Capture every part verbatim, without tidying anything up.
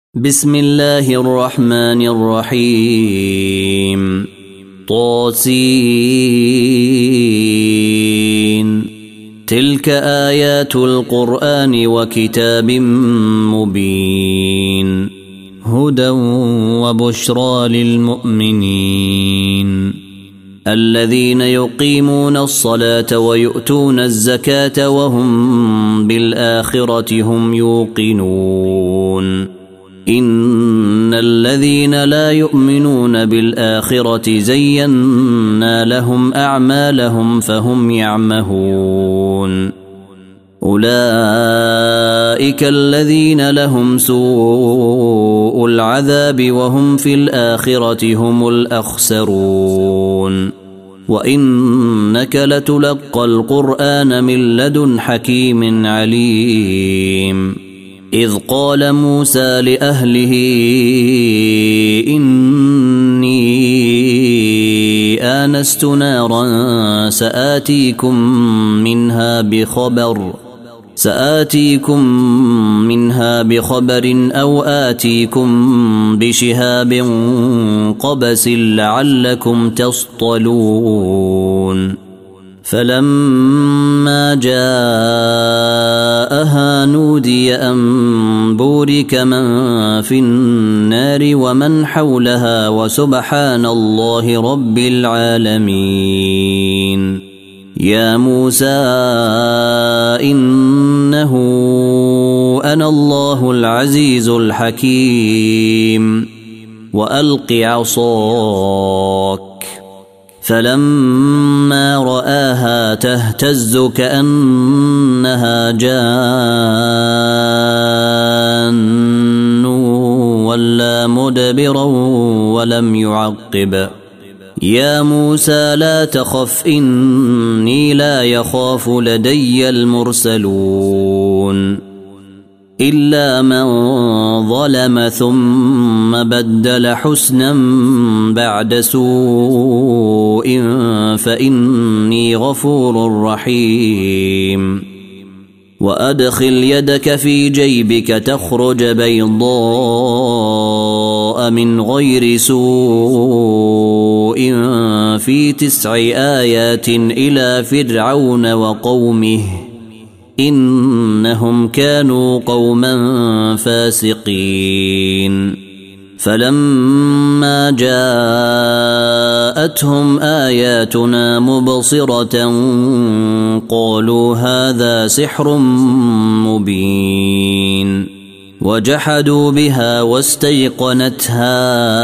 بسم الله الرحمن الرحيم. طاسين. تلك آيات القرآن وكتاب مبين هدى وبشرى للمؤمنين الذين يقيمون الصلاة ويؤتون الزكاة وهم بالآخرة هم يوقنون. إن الذين لا يؤمنون بالآخرة زينا لهم أعمالهم فهم يعمهون. أولئك الذين لهم سوء العذاب وهم في الآخرة هم الأخسرون. وإنك لتلقى القرآن من لدن حكيم عليم. إذ قال موسى لأهله إني آنست نارا سآتيكم منها بخبر سآتيكم منها بخبر أو آتيكم بشهاب قبس لعلكم تصطلون. فلما جاءها نودي أن بورك من في النار ومن حولها وسبحان الله رب العالمين. يا موسى إنه أنا الله العزيز الحكيم وألق عصاك. فلما رآها تهتز كأنها جان ولا مدبرا ولم يعقب. يا موسى لا تخف إني لا يخاف لدي المرسلون. إلا من ظلم ثم بدل حسنا بعد سوء فإني غفور رحيم. وأدخل يدك في جيبك تخرج بيضاء من غير سوء في تسع آيات إلى فرعون وقومه إنهم كانوا قوما فاسقين. فلما جاءتهم آياتنا مبصرة قالوا هذا سحر مبين. وجحدوا بها واستيقنتها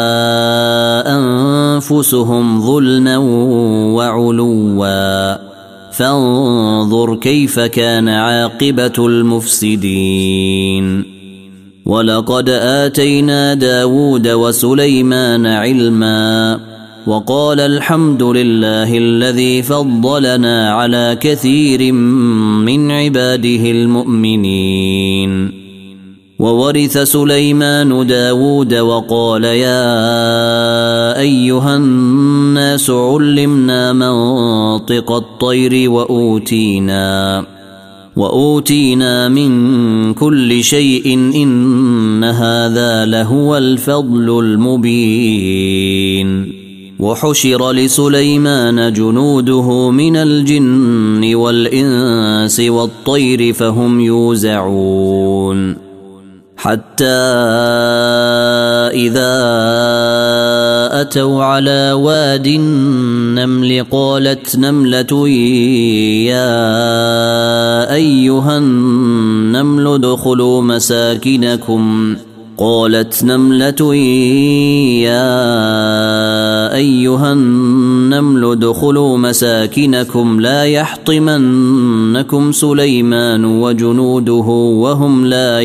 أنفسهم ظلما وعلوا فانظر كيف كان عاقبة المفسدين. ولقد آتينا داود وسليمان علما وقال الحمد لله الذي فضلنا على كثير من عباده المؤمنين. وورث سليمان داود وقال يا أيها الناس علمنا منطق الطير وأوتينا وأوتينا من كل شيء إن هذا لهو الفضل المبين. وحشر لسليمان جنوده من الجن والإنس والطير فهم يوزعون. حتى إذا أتوا على واد النمل قالت نملة يا أيها النمل ادخلوا مساكنكم قالت نملة يا أيها النمل ادخلوا مساكنكم لا يحطمنكم سليمان وجنوده وهم لا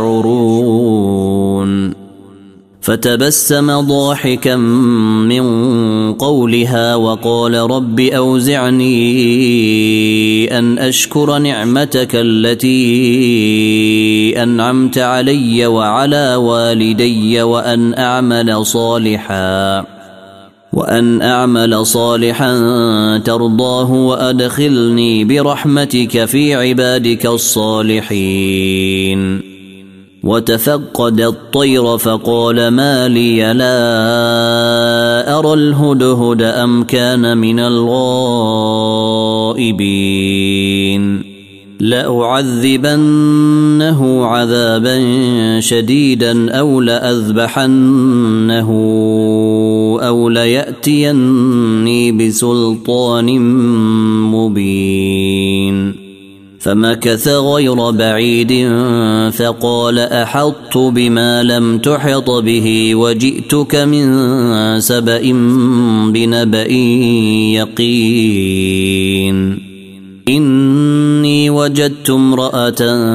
يشعرون. فتبسم ضاحكا من قولها وقال رب أوزعني أن أشكر نعمتك التي أنعمت علي وعلى والدي وأن أعمل صالحا وأن أعمل صالحا ترضاه وأدخلني برحمتك في عبادك الصالحين. وتفقد الطير فقال ما لي لا أرى الهدهد أم كان من الغائبين لأعذبنه عذابا شديدا أو لأذبحنه أو ليأتيني بسلطان مبين فمكث غير بعيد فقال أحطت بما لم تحط به وجئتك من سبأ بنبأ يقين إني وجدت امرأة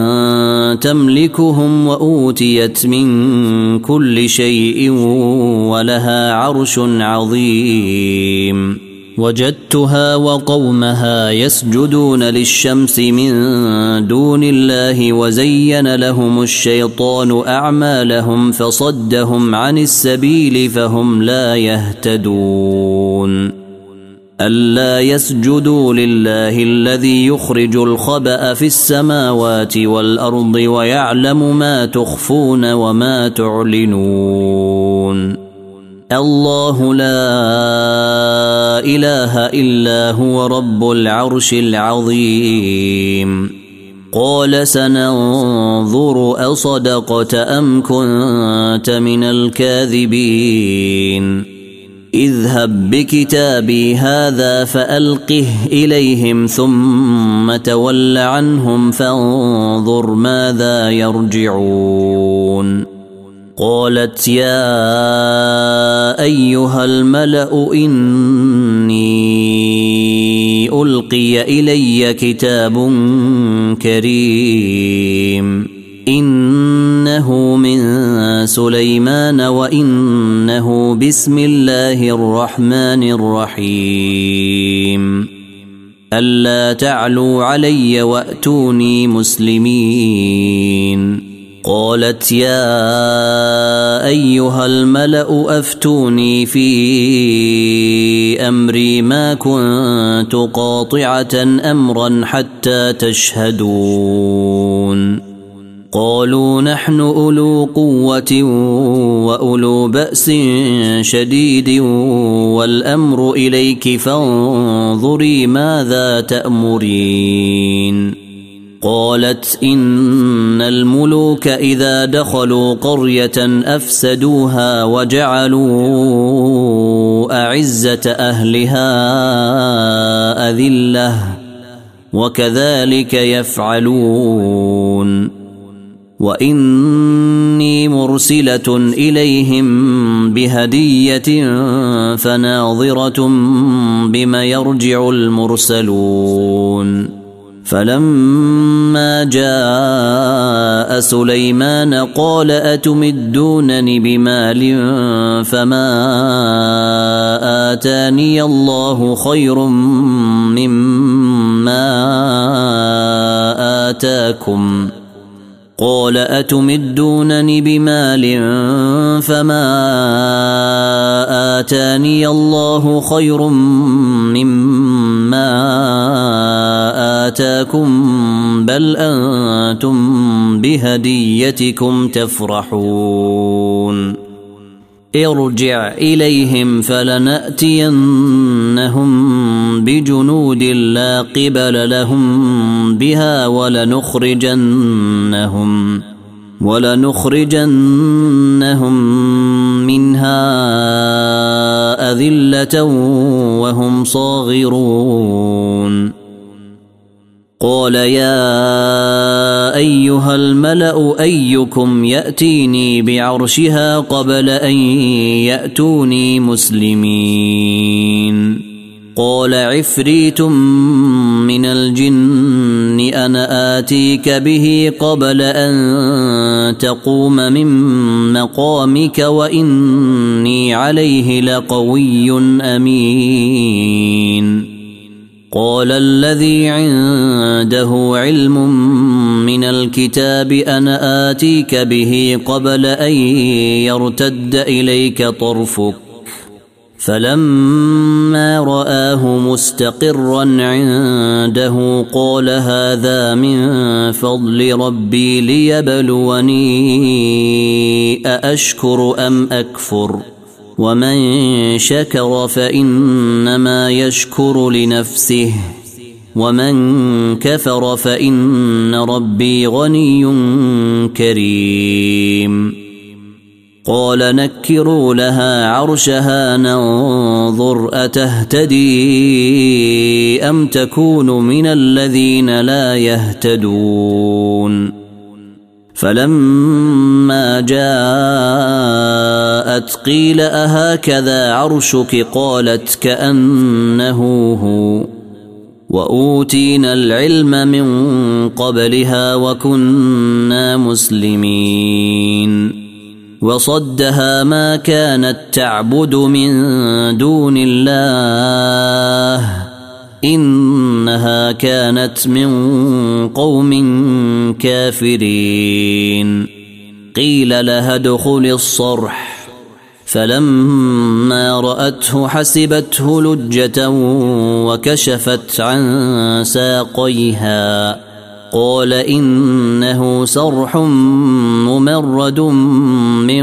تملكهم وأوتيت من كل شيء ولها عرش عظيم وجدتها وقومها يسجدون للشمس من دون الله وزين لهم الشيطان أعمالهم فصدهم عن السبيل فهم لا يهتدون ألا يسجدوا لله الذي يخرج الخبأ في السماوات والأرض ويعلم ما تخفون وما تعلنون الله لا إله إلا هو رب العرش العظيم قال سننظر أصدقت أم كنت من الكاذبين اذهب بكتابي هذا فألقه إليهم ثم تول عنهم فانظر ماذا يرجعون قالت يا أيها الملأ إني ألقي إلي كتاب كريم إنه من سليمان وإنه بسم الله الرحمن الرحيم ألا تعلوا علي وأتوني مسلمين قالت يا أيها الملأ أفتوني في أمري ما كنت قاطعة أمرا حتى تشهدون قالوا نحن أولو قوة وأولو بأس شديد والأمر إليك فانظري ماذا تأمرين قالت إن الملوك إذا دخلوا قرية أفسدوها وجعلوا أعزة أهلها أذلة وكذلك يفعلون وإني مرسلة إليهم بهدية فناظرة بما يرجع المرسلون فلما جاء سليمان قال أتمدونني بمال فما آتاني الله خير مما آتاكم قال أتمدونني بمال فما آتاني الله خير مما آتاكم بل أنتم بهديتكم تفرحون ارجع إليهم فلنأتينهم بجنود لا قبل لهم بها ولنخرجنهم ولنخرجنهم منها أذلة وهم صاغرون قال يا أيها الملأ أيكم يأتيني بعرشها قبل أن يأتوني مسلمين قال عفريت من الجن أنا آتيك به قبل أن تقوم من مقامك وإني عليه لقوي أمين قال الذي عنده علم من الكتاب أنا آتيك به قبل أن يرتد إليك طرفك فلما رآه مستقرا عنده قال هذا من فضل ربي ليبلوني أأشكر أم أكفر ومن شكر فإنما يشكر لنفسه ومن كفر فإن ربي غني كريم. قال نكروا لها عرشها ننظر أتهتدي أم تكون من الذين لا يهتدون. فلما جاءت قيل أهكذا عرشك قالت كأنه هو وأوتينا العلم من قبلها وكنا مسلمين. وصدها ما كانت تعبد من دون الله إنها كانت من قوم كافرين. قيل لها ادخل الصرح فلما رأته حسبته لجة وكشفت عن ساقيها قال إنه صرح ممرد من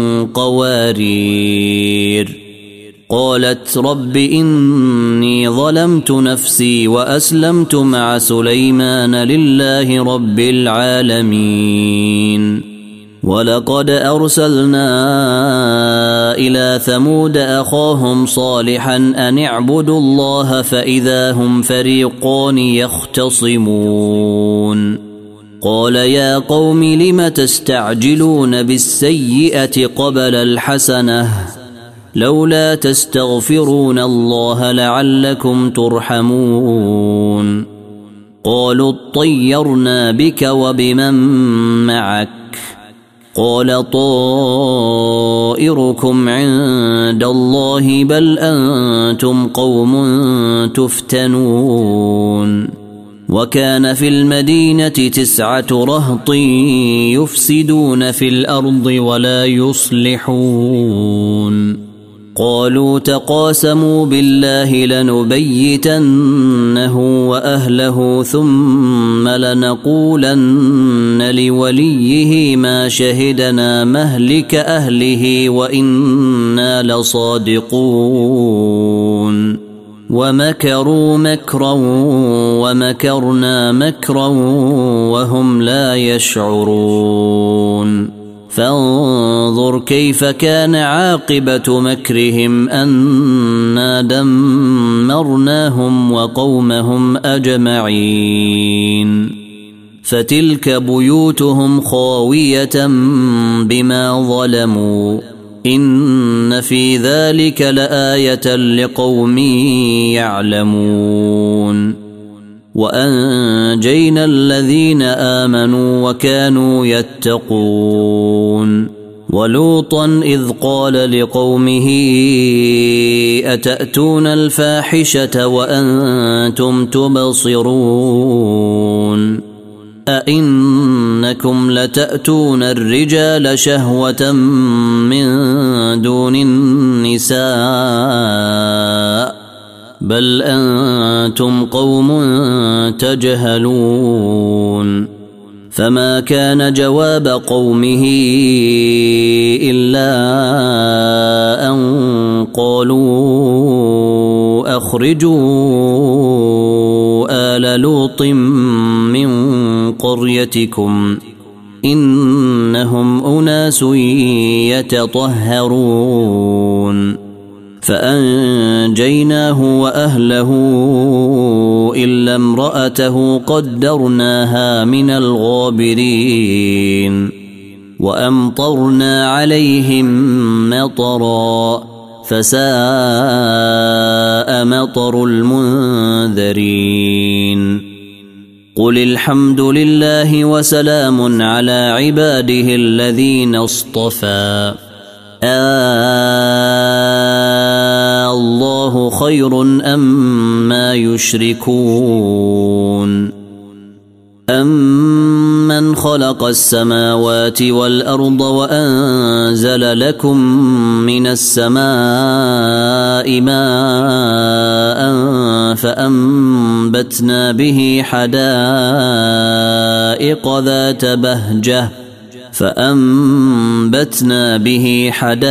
قوارير. قالت رب إني ظلمت نفسي وأسلمت مع سليمان لله رب العالمين. ولقد أرسلنا إلى ثمود أخاهم صالحا أن اعبدوا الله فإذا هم فريقان يختصمون. قال يا قوم لم تستعجلون بالسيئة قبل الحسنة لولا تستغفرون الله لعلكم ترحمون. قالوا اطيرنا بك وبمن معك قال طائركم عند الله بل أنتم قوم تفتنون. وكان في المدينة تسعة رهط يفسدون في الأرض ولا يصلحون. قالوا تقاسموا بالله لنبيتنه وأهله ثم لنقولن لوليه ما شهدنا مهلك أهله وإنا لصادقون. ومكروا مكرا ومكرنا مكرا وهم لا يشعرون. فانظر كيف كان عاقبة مكرهم أنا دمرناهم وقومهم أجمعين. فتلك بيوتهم خاوية بما ظلموا إن في ذلك لآية لقوم يعلمون. وأنجينا الذين آمنوا وكانوا يتقون. ولوطا إذ قال لقومه أتأتون الفاحشة وأنتم تبصرون أئنكم لتأتون الرجال شهوة من دون النساء بل أنتم قوم تجهلون. فما كان جواب قومه إلا أن قالوا أخرجوا آل لوط من قريتكم إنهم أناس يتطهرون. فأنجيناه وأهله إلا امرأته قدرناها من الغابرين. وأمطرنا عليهم مطرا فساء مطر المنذرين. قل الحمد لله وسلام على عباده الذين اصطفى آه الله خير أم ما يشركون. أَمَّنْ خَلَقَ السَّمَاوَاتِ وَالْأَرْضَ وَأَنزَلَ لَكُم مِّنَ السَّمَاءِ مَاءً فَأَنبَتْنَا بِهِ حَدَائِقَ ذَاتَ بَهْجَةٍ فأنبتنا به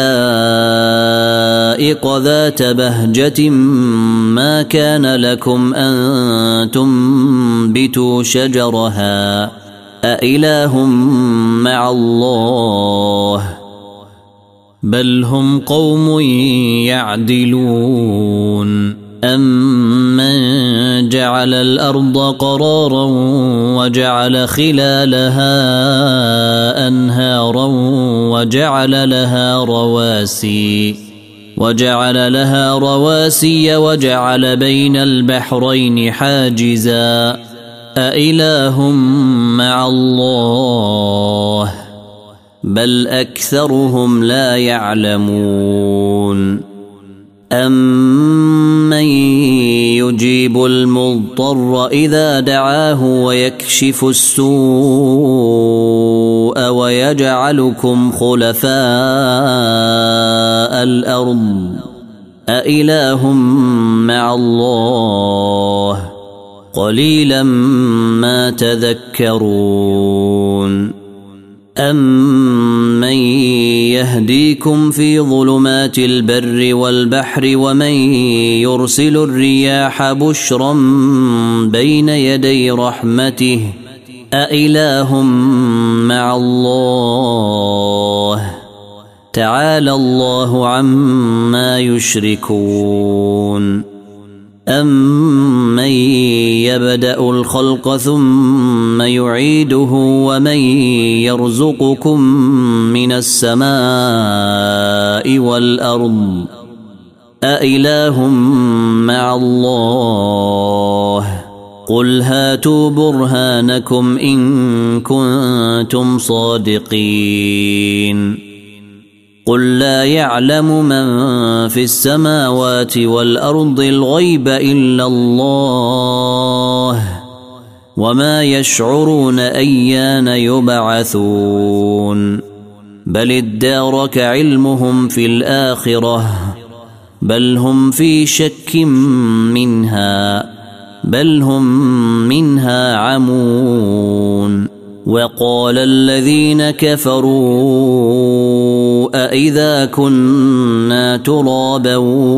حدائق ذات بهجة ما كان لكم أن تنبتوا شجرها أإله مع الله بل هم قوم يعدلون أَمَّنْ جَعَلَ الْأَرْضَ قَرَارًا وَجَعَلَ خِلَالَهَا أَنْهَارًا وَجَعَلَ لَهَا رَوَاسِيَ وَجَعَلَ لَهَا رَوَاسِيَ وَجَعَلَ بَيْنَ الْبَحْرَيْنِ حَاجِزًا أَإِلَهٌ مَّعَ اللَّهِ بَلْ أَكْثَرُهُمْ لَا يَعْلَمُونَ أَمَّن يُجِيبُ الْمُضْطَرَّ إِذَا دَعَاهُ وَيَكْشِفُ السُّوءَ وَيَجْعَلُكُمْ خُلَفَاءَ الْأَرْضِ أَإِلَهٌ مَّعَ اللَّهِ قَلِيلًا مَّا تَذَكَّرُونَ أَمَّن يَهْدِيكُمْ فِي ظُلُمَاتِ الْبَرِّ وَالْبَحْرِ وَمَن يُرْسِلُ الرِّيَاحَ بُشْرًا بَيْنَ يَدَيْ رَحْمَتِهِ أَإِلَهٌ مَّعَ اللَّهِ تَعَالَى اللَّهُ عَمَّا يُشْرِكُونَ أَمَّن يَبْدَأُ الْخَلْقَ ثُمَّ يُعِيدُهُ وَمَن يَرْزُقُكُم مِّنَ السَّمَاءِ وَالْأَرْضِ أَإِلَهٌ مَّعَ اللَّهِ قُلْ هَاتُوا بُرْهَانَكُمْ إِن كُنتُمْ صَادِقِينَ قُل لا يعلم من في السماوات والأرض الغيب إلا الله وما يشعرون أيان يبعثون بل ادارك علمهم في الآخرة بل هم في شك منها بل هم منها عمون وقال الذين كفروا أإذا كنا ترابا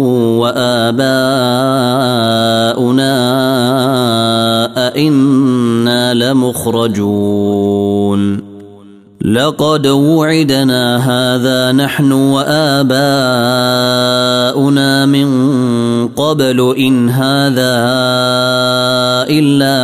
وآباؤنا أإنا لمخرجون لقد وعدنا هذا نحن وآباؤنا من قبل إن هذا إلا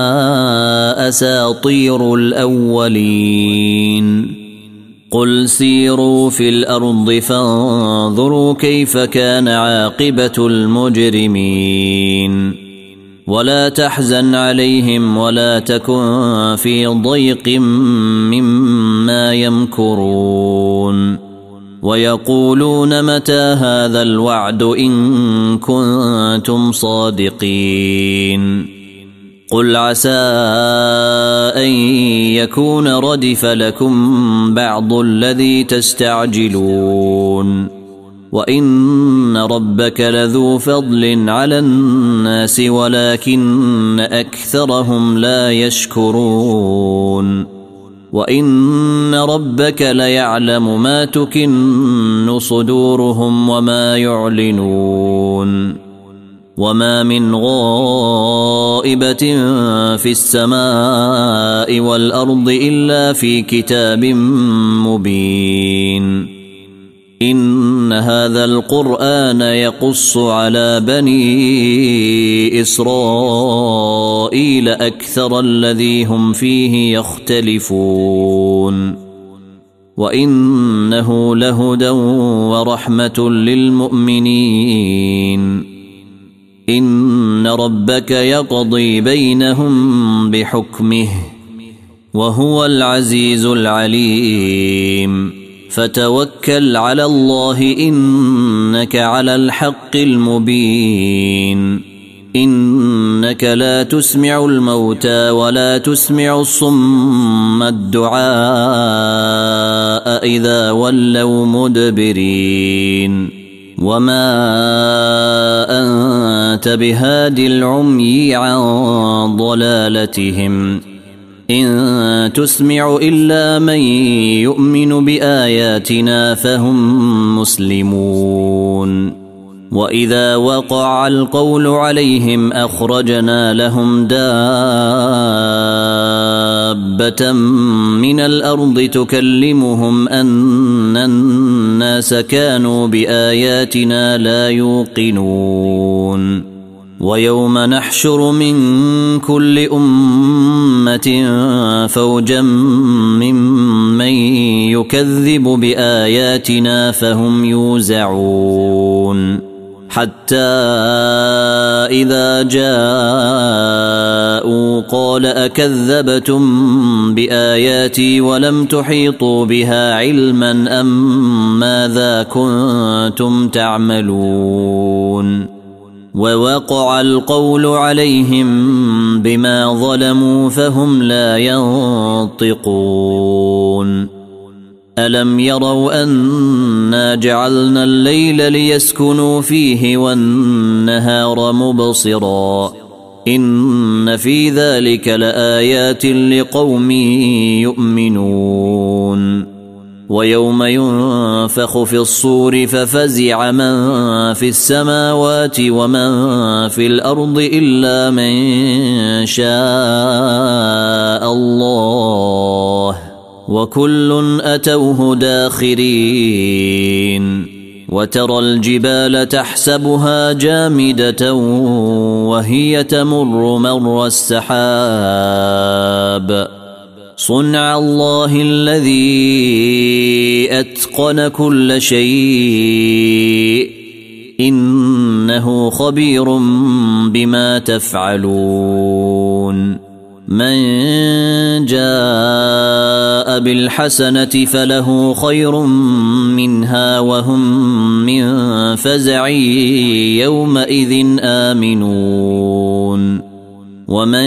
أساطير الأولين قل سيروا في الأرض فانظروا كيف كان عاقبة المجرمين ولا تحزن عليهم ولا تكن في ضيق مما يمكرون ويقولون متى هذا الوعد إن كنتم صادقين قل عسى أن يكون ردف لكم بعض الذي تستعجلون وإن ربك لذو فضل على الناس ولكن أكثرهم لا يشكرون وإن ربك ليعلم ما تكن صدورهم وما يعلنون وما من غائبة في السماء والأرض إلا في كتاب مبين إن هذا القرآن يقص على بني إسرائيل أكثر الذي هم فيه يختلفون وإنه لهدى ورحمة للمؤمنين إن ربك يقضي بينهم بحكمه وهو العزيز العليم فتوكل على الله إنك على الحق المبين إنك لا تسمع الموتى ولا تسمع الصم الدعاء إذا ولوا مدبرين وما أنت بهاد العمي عن ضلالتهم إن تسمع إلا من يؤمن بآياتنا فهم مسلمون وإذا وقع القول عليهم أخرجنا لهم دابة من الأرض تكلمهم أن الناس كانوا بآياتنا لا يوقنون ويوم نحشر من كل أمة فوجا ممن يكذب بآياتنا فهم يوزعون حتى إذا جاءوا قال أكذبتم بآياتي ولم تحيطوا بها علما أم ماذا كنتم تعملون ووقع القول عليهم بما ظلموا فهم لا ينطقون ألم يروا أنا جعلنا الليل ليسكنوا فيه والنهار مبصرا إن في ذلك لآيات لقوم يؤمنون ويوم ينفخ في الصور ففزع من في السماوات ومن في الأرض إلا من شاء الله وكل أتوه داخرين وترى الجبال تحسبها جامدة وهي تمر مر السحاب صنع الله الذي أتقن كل شيء إنه خبير بما تفعلون من جاء بالحسنة فله خير منها وهم من فزع يومئذ آمنون ومن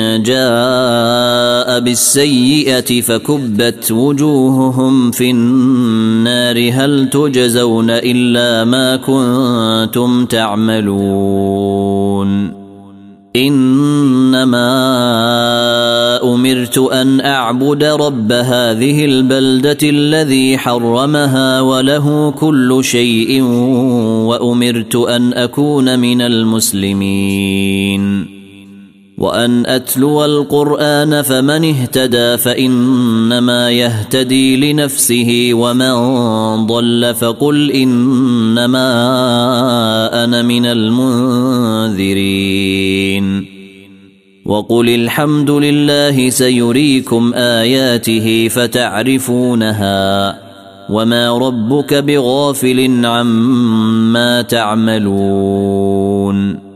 جاء بالسيئة فكبت وجوههم في النار هل تجزون إلا ما كنتم تعملون إنما أمرت أن أعبد رب هذه البلدة الذي حرمها وله كل شيء وأمرت أن أكون من المسلمين وأن أتلو القرآن فمن اهتدى فإنما يهتدي لنفسه ومن ضل فقل إنما أنا من المنذرين وقل الحمد لله سيريكم آياته فتعرفونها وما ربك بغافل عما تعملون